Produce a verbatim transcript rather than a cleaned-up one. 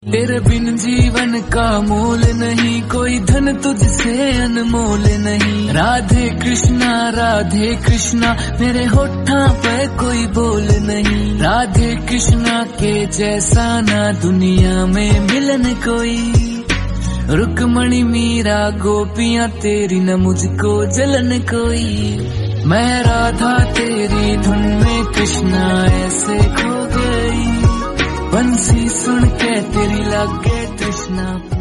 तेरे बिन जीवन का मोल नहीं, कोई धन तुझसे अनमोल नहीं। राधे कृष्णा राधे कृष्णा मेरे होठा पे कोई बोल नहीं। राधे कृष्णा के जैसा ना दुनिया में मिलन कोई। रुक्मणी मीरा गोपियां तेरी न मुझको जलन कोई। मैं राधा तेरी धुन में कृष्णा ऐसे खो गई। बंसी सुन के तेरी लगे तृष्णा।